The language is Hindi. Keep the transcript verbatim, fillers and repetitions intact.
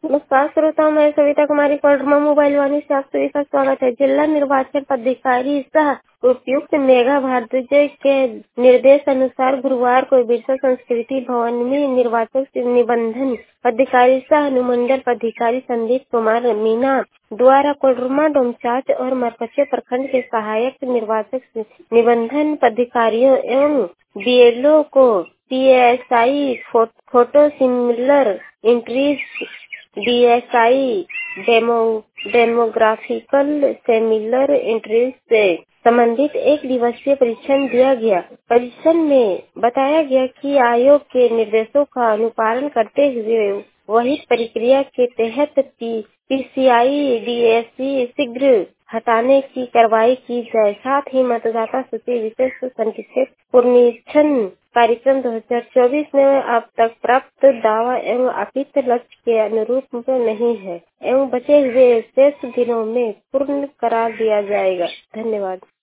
नमस्कार श्रोताओं, मैं सविता कुमारी कोडरमा मोबाइल वाणी से आप सभी का स्वागत है। जिला निर्वाचन पदाधिकारी सह उपायुक्त मेघा भारद्वाज के निर्देश अनुसार गुरुवार को बिरसा संस्कृति भवन में निर्वाचक निबंधन पदाधिकारी सह अनुमंडल पदाधिकारी संदीप कुमार मीना द्वारा कोडरमा, डोमचांच और मरकच्चे प्रखंड के सहायक निर्वाचक निबंधन पदाधिकारियों एवं बीएलओ को PSI photo similar entries DSI demo demographical similar entries से संबंधित एक दिवसीय परीक्षण दिया गया। परीक्षण में बताया गया कि आयोग के निर्देशों का अनुपालन करते हुए वही प्रक्रिया के तहत पीसीआई डीएससी शीघ्र हटाने की कार्रवाई की जाए। साथ ही मतदाता सूची विशेष संक्षिप्त पुनरीक्षण कार्यक्रम दो हज़ार चौबीस में अब तक प्राप्त दावा एवं अपेक्षित लक्ष्य के अनुरूप नहीं है एवं बचे हुए शेष दिनों में पूर्ण करा दिया जाएगा। धन्यवाद।